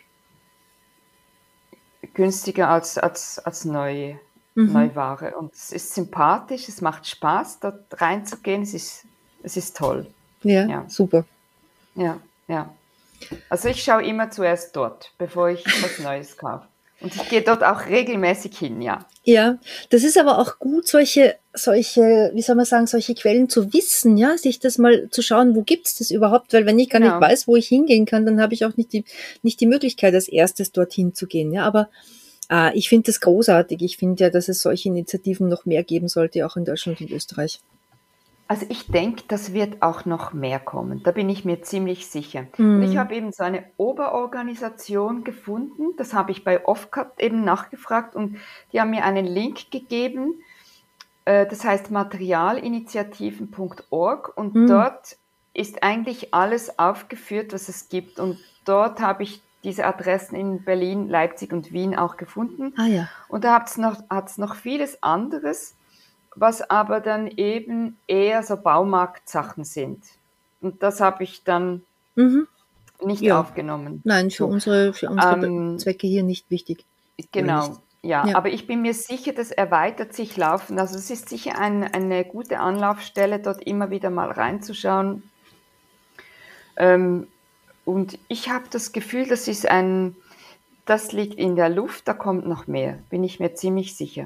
günstiger als, als, als neue, mhm. Neuware. Und es ist sympathisch, es macht Spaß, dort reinzugehen, es ist, es ist toll. Ja, ja, super. Ja, ja. Also ich schaue immer zuerst dort, bevor ich was Neues kaufe. Und ich gehe dort auch regelmäßig hin, ja. Ja, das ist aber auch gut, solche, solche, wie soll man sagen, solche Quellen zu wissen, ja, sich das mal zu schauen, wo gibt's das überhaupt, weil wenn ich gar genau. nicht weiß, wo ich hingehen kann, dann habe ich auch nicht die, nicht die Möglichkeit, als erstes dorthin zu gehen, ja, aber äh, ich finde das großartig. Ich finde ja, dass es solche Initiativen noch mehr geben sollte, auch in Deutschland und Österreich. Also ich denke, das wird auch noch mehr kommen. Da bin ich mir ziemlich sicher. Mm. Und ich habe eben so eine Oberorganisation gefunden. Das habe ich bei Offcut eben nachgefragt und die haben mir einen Link gegeben. Das heißt materialinitiativen punkt org und mm. dort ist eigentlich alles aufgeführt, was es gibt. Und dort habe ich diese Adressen in Berlin, Leipzig und Wien auch gefunden. Ah, ja. Und da hat es noch, hat's noch vieles anderes, was aber dann eben eher so Baumarktsachen sind. Und das habe ich dann mhm. nicht ja. aufgenommen. Nein, für so. unsere, für unsere ähm, Zwecke hier nicht wichtig. Genau, ja. ja. Aber ich bin mir sicher, das erweitert sich laufend. Also es ist sicher ein, eine gute Anlaufstelle, dort immer wieder mal reinzuschauen. Ähm, und ich habe das Gefühl, das ist ein, das liegt in der Luft, da kommt noch mehr, bin ich mir ziemlich sicher.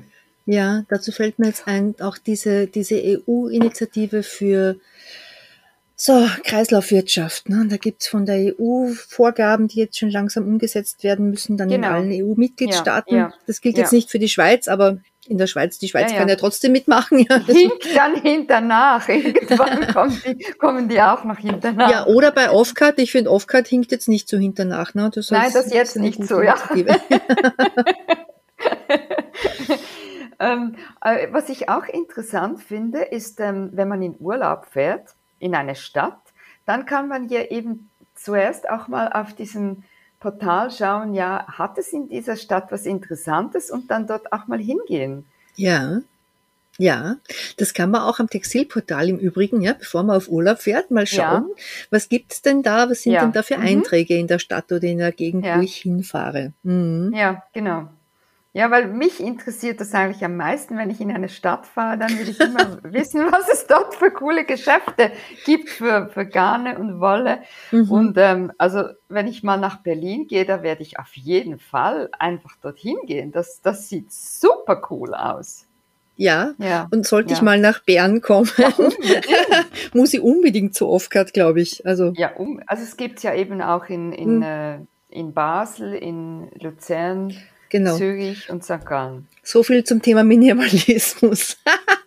Ja, dazu fällt mir jetzt ein, auch diese, diese E U-Initiative für so Kreislaufwirtschaft. Ne? Da gibt's von der E U Vorgaben, die jetzt schon langsam umgesetzt werden müssen, dann in Genau. allen Ja, E U-Mitgliedstaaten. ja, Das gilt jetzt ja, nicht für die Schweiz, aber in der Schweiz, die ja, Schweiz kann ja ja. trotzdem mitmachen. Ja, also, Hinkt dann hinternach. Irgendwann kommen die, kommen die auch noch ja, hinternach. oder bei Offcard. Ich finde, Offcard hinkt jetzt nicht so hinternach. Ne? Das Nein, ist, das ist jetzt eine nicht gute so, ja. Initiative. ähm, äh, was ich auch interessant finde, ist, ähm, wenn man in Urlaub fährt, in eine Stadt, dann kann man ja eben zuerst auch mal auf diesem Portal schauen, ja, hat es in dieser Stadt was Interessantes und dann dort auch mal hingehen. Ja, ja, das kann man auch am Textilportal im Übrigen, ja, bevor man auf Urlaub fährt, mal Ja, schauen, was gibt's denn da, was sind denn ja, da für mhm, Einträge in der Stadt oder in der Gegend, wo ja, ich hinfahre. Mhm. ja, genau. Ja, weil mich interessiert das eigentlich am meisten, wenn ich in eine Stadt fahre, dann will ich immer wissen, was es dort für coole Geschäfte gibt für, für Garne und Wolle. Mhm. Und ähm, also wenn ich mal nach Berlin gehe, da werde ich auf jeden Fall einfach dorthin gehen. Das, das sieht super cool aus. Ja, Ja, und sollte ich ja. mal nach Bern kommen, Ja, unbedingt. muss ich unbedingt zu Offcard, glaube ich. Also, Ja, um, also es gibt es ja eben auch in, in, hm, äh, in Basel, in Luzern, genau. Zürich und Sankt Gallen. So viel zum Thema Minimalismus.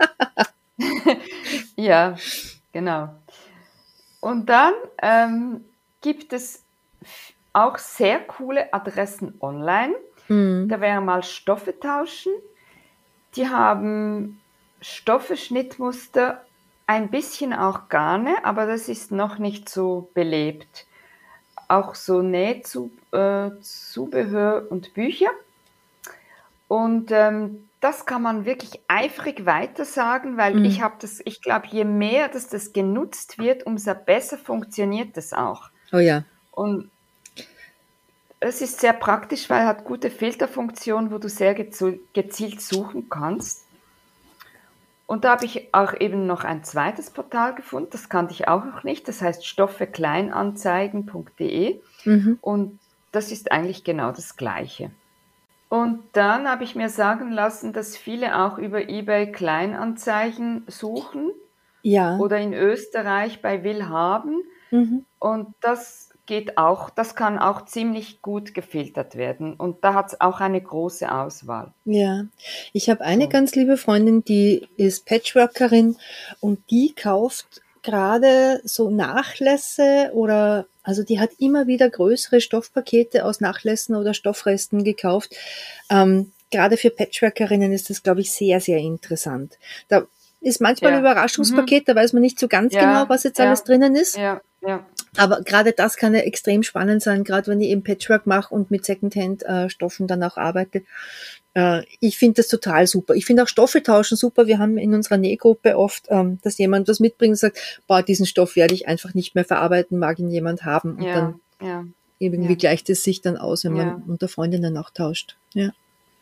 Ja, genau. Und dann ähm, gibt es f- auch sehr coole Adressen online. Mhm. Da wäre mal Stoffe tauschen. Die haben Stoffe, Schnittmuster, ein bisschen auch Garne, aber das ist noch nicht so belebt. Auch so Nähzubehör äh, Zubehör und Bücher. Und ähm, das kann man wirklich eifrig weitersagen, weil ich Mhm. habe das, ich glaube, je mehr, dass das genutzt wird, umso besser funktioniert das auch. Oh ja. Und es ist sehr praktisch, weil es hat gute Filterfunktion, wo du sehr gezu- gezielt suchen kannst. Und da habe ich auch eben noch ein zweites Portal gefunden, das kannte ich auch noch nicht, das heißt stoffekleinanzeigen punkt de Mhm. und das ist eigentlich genau das Gleiche. Und dann habe ich mir sagen lassen, dass viele auch über eBay Kleinanzeigen suchen Ja. oder in Österreich bei Willhaben. Mhm. Und das geht auch, das kann auch ziemlich gut gefiltert werden. Und da hat es auch eine große Auswahl. Ja, ich habe eine So. ganz liebe Freundin, die ist Patchworkerin und die kauft gerade so Nachlässe oder, also die hat immer wieder größere Stoffpakete aus Nachlässen oder Stoffresten gekauft. Ähm, gerade für Patchworkerinnen ist das, glaube ich, sehr, sehr interessant. Da ist manchmal ein Ja. Mhm. Überraschungspaket, da weiß man nicht so ganz genau, Ja, was jetzt alles ja, drinnen ist. ja, ja. Aber gerade das kann ja extrem spannend sein, gerade wenn ich eben Patchwork mache und mit Secondhand-Stoffen dann auch arbeite. Äh, ich finde das total super. Ich finde auch Stoffe tauschen super. Wir haben in unserer Nähgruppe oft, ähm, dass jemand was mitbringt und sagt, boah, diesen Stoff werde ich einfach nicht mehr verarbeiten, mag ihn jemand haben. Und Ja, dann ja, irgendwie ja, gleicht es sich dann aus, wenn man ja. unter Freundinnen auch tauscht. Ja.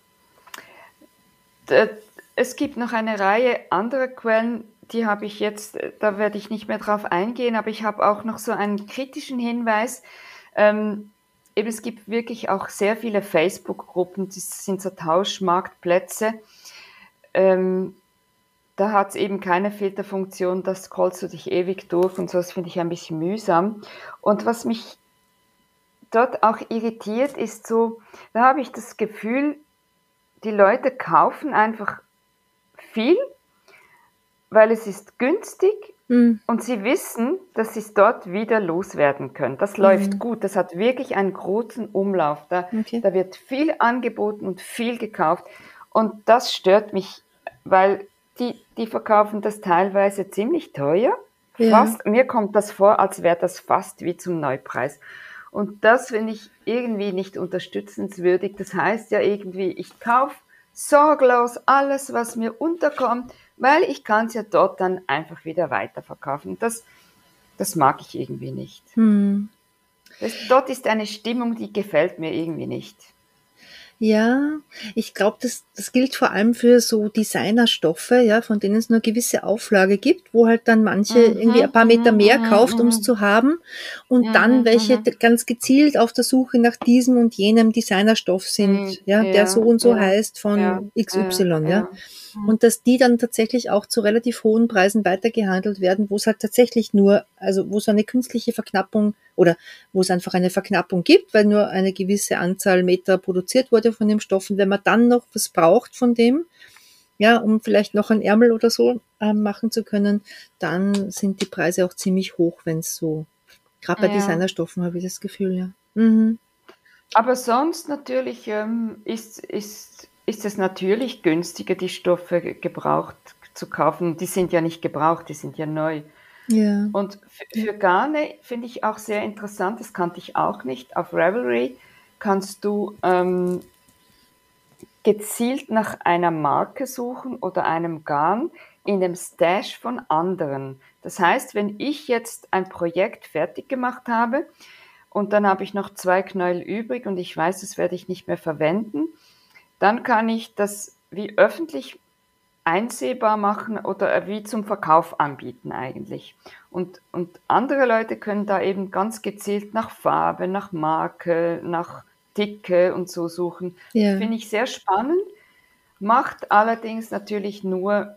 D- Es gibt noch eine Reihe anderer Quellen, die habe ich jetzt, äh, da werde ich nicht mehr drauf eingehen, aber ich habe auch noch so einen kritischen Hinweis. Ähm, eben, es gibt wirklich auch sehr viele Facebook-Gruppen, das sind so Tauschmarktplätze. Ähm, da hat es eben keine Filterfunktion, da scrollst du dich ewig durch und so, das finde ich ein bisschen mühsam. Und was mich dort auch irritiert, ist so, da habe ich das Gefühl, die Leute kaufen einfach viel, weil es ist günstig Hm. und sie wissen, dass sie es dort wieder loswerden können. Das läuft Mhm. gut, das hat wirklich einen großen Umlauf. Da, Okay. da wird viel angeboten und viel gekauft. Und das stört mich, weil die, die verkaufen das teilweise ziemlich teuer. Ja. Fast, mir kommt das vor, als wäre das fast wie zum Neupreis. Und das finde ich irgendwie nicht unterstützenswürdig. Das heißt ja irgendwie, ich kaufe sorglos alles, was mir unterkommt, weil ich kann es ja dort dann einfach wieder weiterverkaufen. Das, das mag ich irgendwie nicht. Hm. Das, dort ist eine Stimmung, die gefällt mir irgendwie nicht. Ja, ich glaube, das, das gilt vor allem für so Designerstoffe, ja, von denen es nur eine gewisse Auflage gibt, wo halt dann manche irgendwie ein Mhm, paar Meter mhm, mehr mhm, kauft, um es mhm, zu haben, und dann mhm, welche mhm. d- ganz gezielt auf der Suche nach diesem und jenem Designerstoff sind, Mhm. ja, der so Ja, und so ja, heißt ja, von ja, X Y, ja. ja. Mhm. Und dass die dann tatsächlich auch zu relativ hohen Preisen weitergehandelt werden, wo es halt tatsächlich nur, also wo so eine künstliche Verknappung oder wo es einfach eine Verknappung gibt, weil nur eine gewisse Anzahl Meter produziert wurde von dem Stoff. Und wenn man dann noch was braucht von dem, ja, um vielleicht noch ein Ärmel oder so äh, machen zu können, dann sind die Preise auch ziemlich hoch, wenn es so, gerade bei Ja. Designerstoffen habe ich das Gefühl, ja. Mhm. Aber sonst natürlich ähm, ist, ist, ist es natürlich günstiger, die Stoffe ge- gebraucht zu kaufen. Die sind ja nicht gebraucht, die sind ja neu. Ja, Und f- ja, für Garne finde ich auch sehr interessant, das kannte ich auch nicht. Auf Ravelry kannst du ähm, gezielt nach einer Marke suchen oder einem Garn in dem Stash von anderen. Das heißt, wenn ich jetzt ein Projekt fertig gemacht habe und dann habe ich noch zwei Knäuel übrig und ich weiß, das werde ich nicht mehr verwenden, dann kann ich das wie öffentlich einsehbar machen oder wie zum Verkauf anbieten eigentlich. Und, und andere Leute können da eben ganz gezielt nach Farbe, nach Marke, nach Dicke und so suchen. ja, Finde ich sehr spannend, macht allerdings natürlich nur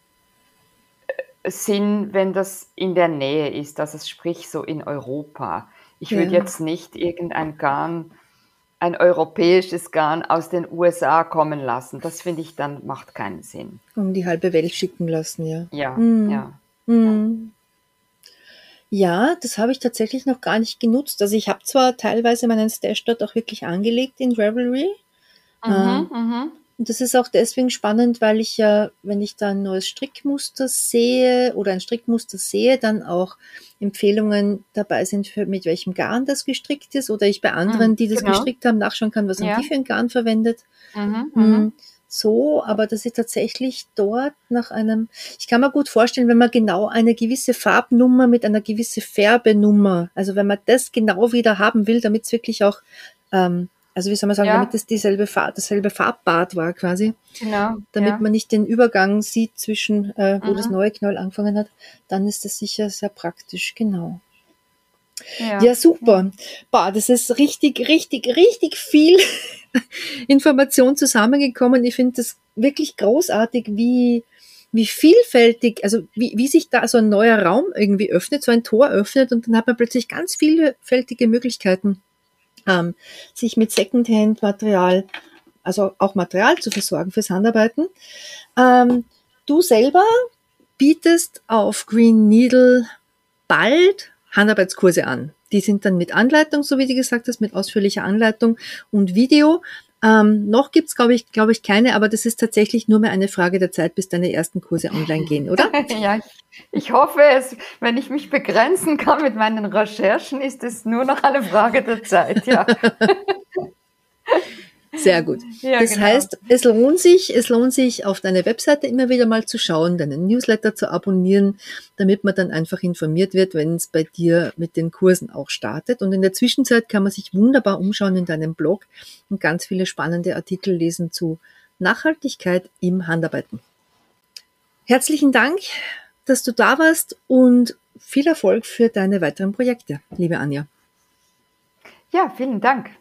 Sinn, wenn das in der Nähe ist, also sprich so in Europa. Ich würde ja, jetzt nicht irgendein Garn, ein europäisches Garn aus den U S A kommen lassen. Das finde ich dann macht keinen Sinn. um die halbe Welt schicken lassen, ja. Ja, Mhm. ja. Mhm. Ja, das habe ich tatsächlich noch gar nicht genutzt. Also ich habe zwar teilweise meinen Stash dort auch wirklich angelegt in Ravelry. Mhm, Ähm, mhm, und das ist auch deswegen spannend, weil ich ja, wenn ich da ein neues Strickmuster sehe oder ein Strickmuster sehe, dann auch Empfehlungen dabei sind, für, mit welchem Garn das gestrickt ist, oder ich bei mhm, anderen, die das genau. gestrickt haben, nachschauen kann, was haben die Ja. für ein Garn verwendet. Mhm, Hm, mhm. so, aber dass ich tatsächlich dort nach einem, ich kann mir gut vorstellen, wenn man genau eine gewisse Farbnummer mit einer gewissen Färbenummer, also wenn man das genau wieder haben will, damit es wirklich auch, ähm, also wie soll man sagen, damit Ja, es dieselbe Farb, dasselbe Farbbad war quasi, genau, damit ja. man nicht den Übergang sieht zwischen, äh, wo das Mhm. neue Knäuel angefangen hat, dann ist das sicher sehr praktisch, genau. Ja, Ja, ja. super. Boah, das ist richtig, richtig, richtig viel Information zusammengekommen. Ich finde das wirklich großartig, wie, wie vielfältig, also wie, wie sich da so ein neuer Raum irgendwie öffnet, so ein Tor öffnet, und dann hat man plötzlich ganz vielfältige Möglichkeiten, ähm, sich mit Secondhand-Material, also auch Material zu versorgen fürs Handarbeiten. Ähm, du selber bietest auf Green Needle bald Handarbeitskurse an. Die sind dann mit Anleitung, so wie du gesagt hast, mit ausführlicher Anleitung und Video. Ähm, noch gibt's, glaube ich, glaube ich, keine, aber das ist tatsächlich nur mehr eine Frage der Zeit, bis deine ersten Kurse online gehen, oder? Ja, ich, ich hoffe es, wenn ich mich begrenzen kann mit meinen Recherchen, ist es nur noch eine Frage der Zeit, ja. Sehr gut. Ja, Das genau. heißt, es lohnt sich, es lohnt sich, auf deine Webseite immer wieder mal zu schauen, deinen Newsletter zu abonnieren, damit man dann einfach informiert wird, wenn es bei dir mit den Kursen auch startet. Und in der Zwischenzeit kann man sich wunderbar umschauen in deinem Blog und ganz viele spannende Artikel lesen zu Nachhaltigkeit im Handarbeiten. Herzlichen Dank, dass du da warst, und viel Erfolg für deine weiteren Projekte, liebe Anja. Ja, vielen Dank.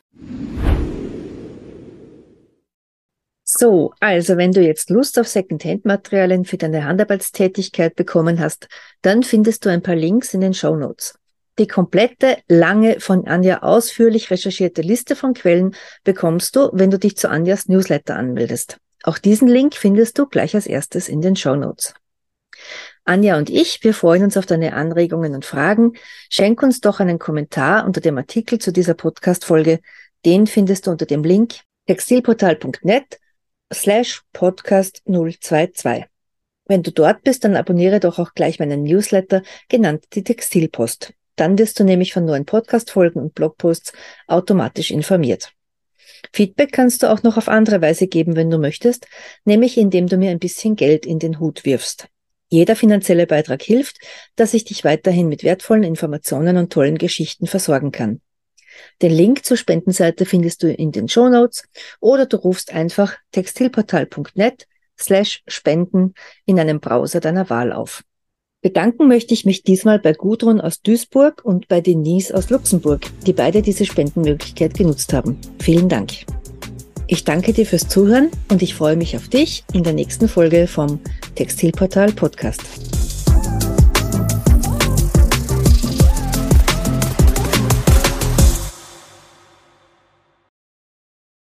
So, also wenn du jetzt Lust auf Secondhand-Materialien für deine Handarbeitstätigkeit bekommen hast, dann findest du ein paar Links in den Shownotes. Die komplette, lange, von Anja ausführlich recherchierte Liste von Quellen bekommst du, wenn du dich zu Anjas Newsletter anmeldest. Auch diesen Link findest du gleich als erstes in den Shownotes. Anja und ich, wir freuen uns auf deine Anregungen und Fragen. Schenk uns doch einen Kommentar unter dem Artikel zu dieser Podcast-Folge. Den findest du unter dem Link textilportal punkt net slash podcast null zwei zwei. Wenn du dort bist, dann abonniere doch auch gleich meinen Newsletter, genannt die Textilpost. Dann wirst du nämlich von neuen Podcast-Folgen und Blogposts automatisch informiert. Feedback kannst du auch noch auf andere Weise geben, wenn du möchtest, nämlich indem du mir ein bisschen Geld in den Hut wirfst. Jeder finanzielle Beitrag hilft, dass ich dich weiterhin mit wertvollen Informationen und tollen Geschichten versorgen kann. Den Link zur Spendenseite findest du in den Shownotes oder du rufst einfach textilportal.net slash spenden in einem Browser deiner Wahl auf. Bedanken möchte ich mich diesmal bei Gudrun aus Duisburg und bei Denise aus Luxemburg, die beide diese Spendenmöglichkeit genutzt haben. Vielen Dank. Ich danke dir fürs Zuhören und ich freue mich auf dich in der nächsten Folge vom Textilportal Podcast.